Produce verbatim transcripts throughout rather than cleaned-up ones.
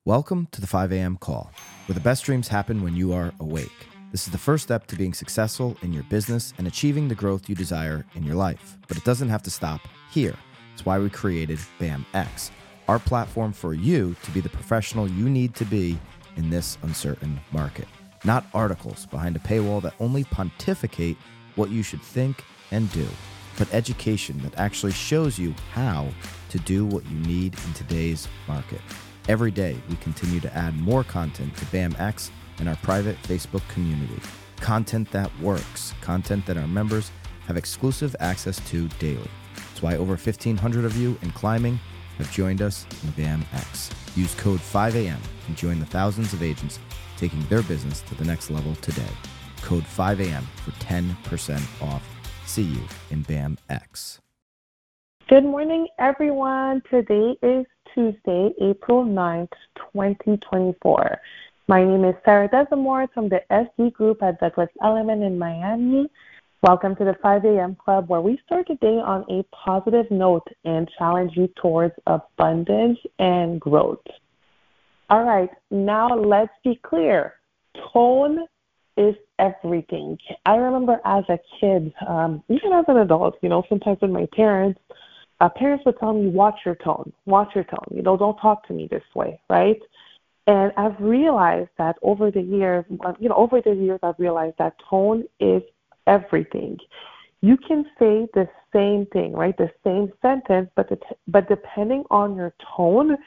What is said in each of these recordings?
Welcome to the five a.m. call, where the best dreams happen when you are awake. This is the first step to being successful in your business and achieving the growth you desire in your life. But it doesn't have to stop here. That's why we created BAMX, our platform for you to be the professional you need to be in this uncertain market. Not articles behind a paywall that only pontificate what you should think and do, but education that actually shows you how to do what you need in today's market. Every day, we continue to add more content to BAMX and our private Facebook community. Content that works, content that our members have exclusive access to daily. That's why over fifteen hundred of you in climbing have joined us in BAMX. Use code five a m and join the thousands of agents taking their business to the next level today. Code five a m for ten percent off. See you in BAMX. Good morning, everyone. Today is Tuesday, April ninth, twenty twenty-four. My name is Sarah Desamore from the S D Group at Douglas Elliman in Miami. Welcome to the five a.m. Club, where we start the day on a positive note and challenge you towards abundance and growth. All right, now let's be clear. Tone is everything. I remember as a kid, um, even as an adult, you know, sometimes with my parents, Uh, parents would tell me, watch your tone, watch your tone, you know, don't talk to me this way, right? And I've realized that over the years, you know, over the years, I've realized that tone is everything. You can say the same thing, right, the same sentence, but the t- but depending on your tone,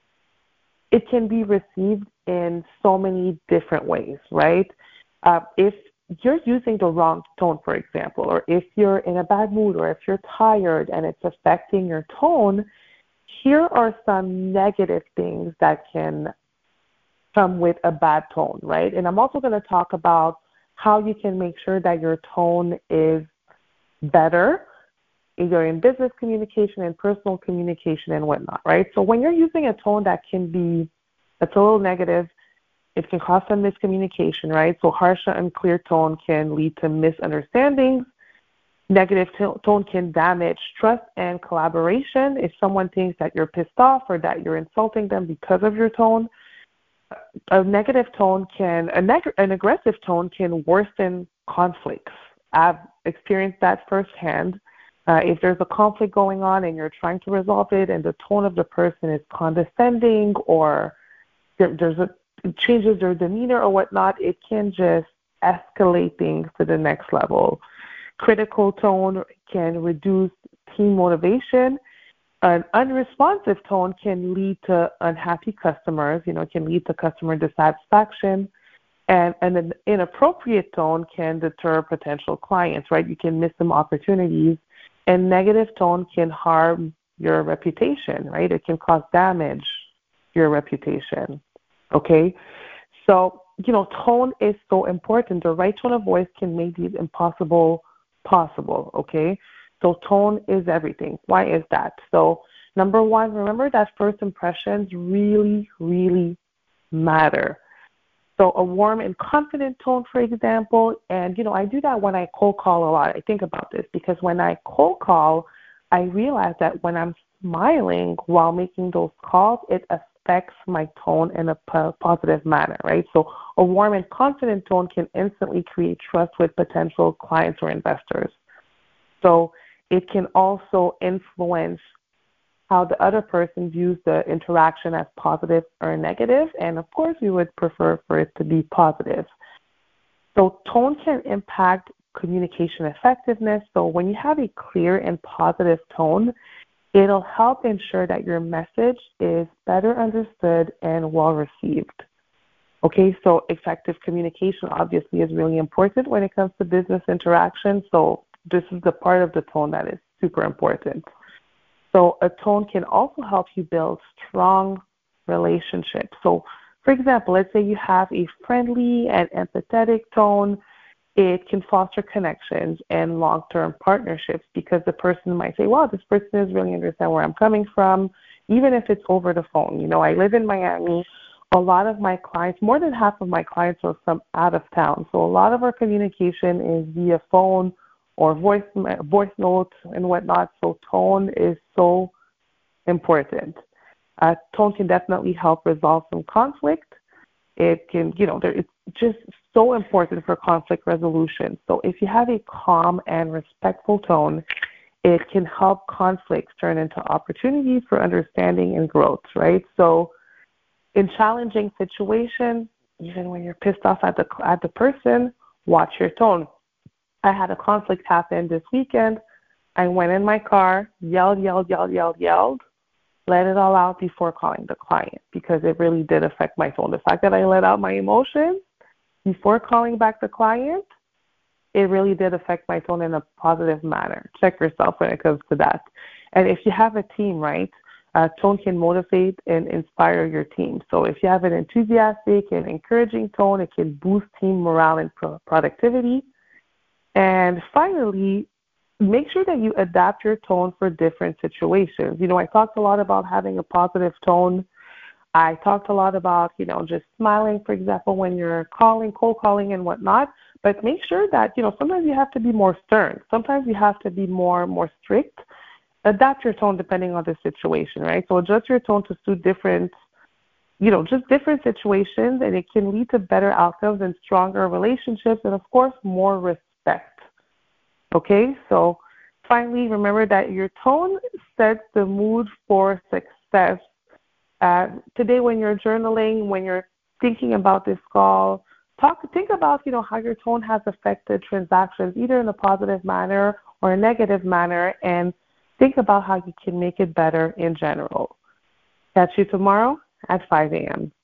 it can be received in so many different ways, right? Uh, if you're using the wrong tone, for example, or if you're in a bad mood or if you're tired and it's affecting your tone, here are some negative things that can come with a bad tone, right? And I'm also going to talk about how you can make sure that your tone is better, either in business communication and personal communication and whatnot, right? So when you're using a tone that can be, that's a little negative, it can cause some miscommunication, right? So harsh and unclear tone can lead to misunderstandings. Negative t- tone can damage trust and collaboration. If someone thinks that you're pissed off or that you're insulting them because of your tone, a negative tone can, a neg- an aggressive tone can worsen conflicts. I've experienced that firsthand. Uh, if there's a conflict going on and you're trying to resolve it and the tone of the person is condescending or there, there's a changes their demeanor or whatnot, it can just escalate things to the next level. Critical tone can reduce team motivation. An unresponsive tone can lead to unhappy customers, you know, it can lead to customer dissatisfaction. And, and an inappropriate tone can deter potential clients, right? You can miss some opportunities. And negative tone can harm your reputation, right? It can cause damage to your reputation. Okay, so, you know, tone is so important. The right tone of voice can make the impossible possible, okay? So tone is everything. Why is that? So, number one, remember that first impressions really, really matter. So a warm and confident tone, for example, and, you know, I do that when I cold call a lot. I think about this because when I cold call, I realize that when I'm smiling while making those calls, it affects affects my tone in a p- positive manner, right? So a warm and confident tone can instantly create trust with potential clients or investors. So it can also influence how the other person views the interaction as positive or negative, and of course we would prefer for it to be positive. So tone can impact communication effectiveness. So when you have a clear and positive tone, it'll help ensure that your message is better understood and well received. Okay, so effective communication obviously is really important when it comes to business interaction. So this is the part of the tone that is super important. So a tone can also help you build strong relationships. So for example, let's say you have a friendly and empathetic tone. It can foster connections and long-term partnerships because the person might say, wow, this person is really understand where I'm coming from, even if it's over the phone. You know, I live in Miami. A lot of my clients, more than half of my clients are from out of town. So a lot of our communication is via phone or voice voice notes and whatnot. So tone is so important. Uh, tone can definitely help resolve some conflict. It can, you know, there, it's just so important for conflict resolution. So if you have a calm and respectful tone, it can help conflicts turn into opportunities for understanding and growth, right? So in challenging situations, even when you're pissed off at the at the person, watch your tone. I had a conflict happen this weekend. I went in my car, yelled, yelled, yelled, yelled, yelled, let it all out before calling the client because it really did affect my tone. The fact that I let out my emotions before calling back the client, it really did affect my tone in a positive manner. Check yourself when it comes to that. And if you have a team, right, uh, tone can motivate and inspire your team. So if you have an enthusiastic and encouraging tone, it can boost team morale and pro- productivity. And finally, make sure that you adapt your tone for different situations. You know, I talked a lot about having a positive tone. I talked a lot about, you know, just smiling, for example, when you're calling, cold calling and whatnot. But make sure that, you know, sometimes you have to be more stern. Sometimes you have to be more, more strict. Adapt your tone depending on the situation, right? So adjust your tone to suit different, you know, just different situations, and it can lead to better outcomes and stronger relationships and, of course, more respect. Okay? So finally, remember that your tone sets the mood for success. Uh, today, when you're journaling, when you're thinking about this call, talk, think about, you know, how your tone has affected transactions, either in a positive manner or a negative manner, and think about how you can make it better in general. Catch you tomorrow at five a.m.